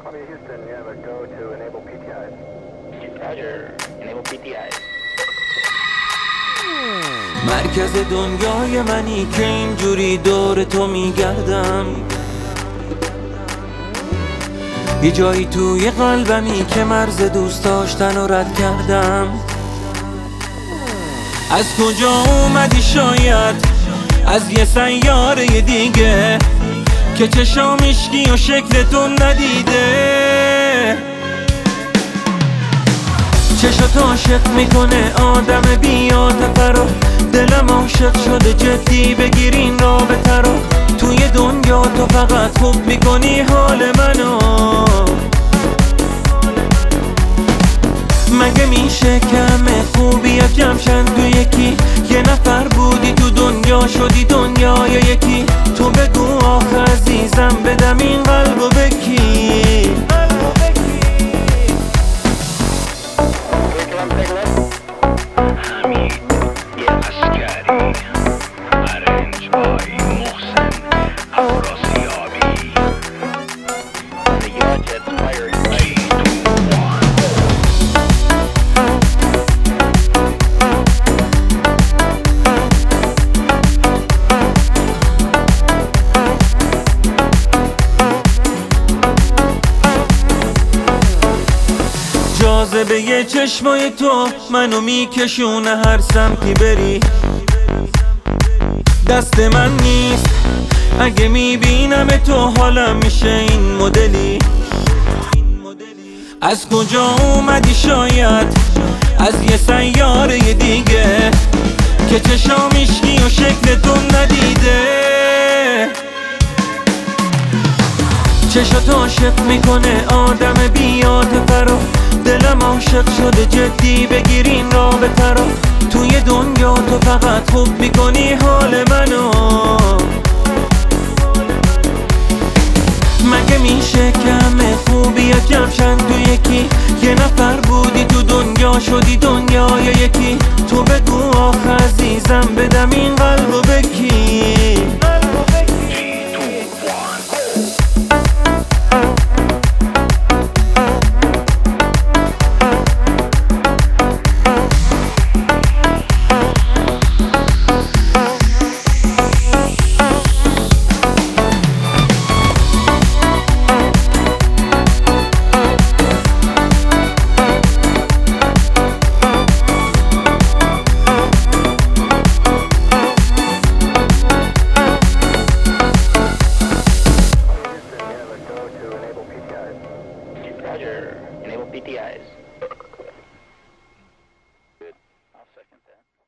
Columbia, Houston, you have a go to enable PTIs. Roger, enable PTIs. مرکز دنیای منی که اینجوری دور تو میگردم، یه جایی توی قلبمی که مرز دوست داشتن رو رد کردم. از کجا اومدی شاید از یه سیاره دیگه که چشام اشکی و شکلتون ندیده. چشات عاشق میکنه آدم بی‌عاطفه رو، دلم عاشق شده جدی بگیرین رابطه رو. توی دنیا تو فقط خوب میکنی حال منو، مگه میشه که همه خوبی جمعشن تو یکی؟ یه نفر بودی تو دنیا شدی دنیای یکی. تو بگو آخه عزیزم بدم این قلبو بکی. جاذبه یه چشمای تو منو میکشونه هر سمتی بری. دست من نیست اگه میبینم تو حالم میشه این مدلی. از کجا اومدی شاید از یه سیاره دیگه که چشام اشکی و شکلتون ندیده. چشات عاشق میکنه آدم بی‌عاطفه رو، دلم عاشق شده جدی بگیرین رابطه رو. توی دنیا تو فقط خوب میکنی حال منو، مگه میشه که همه خوبی جمعشن تو یکی؟ یه نفر بودی تو دنیا شدی دنیای یکی. تو بگو آخه عزیزم بدم این قلبو بکی. Roger, enable PTIs. Good. I'll second that.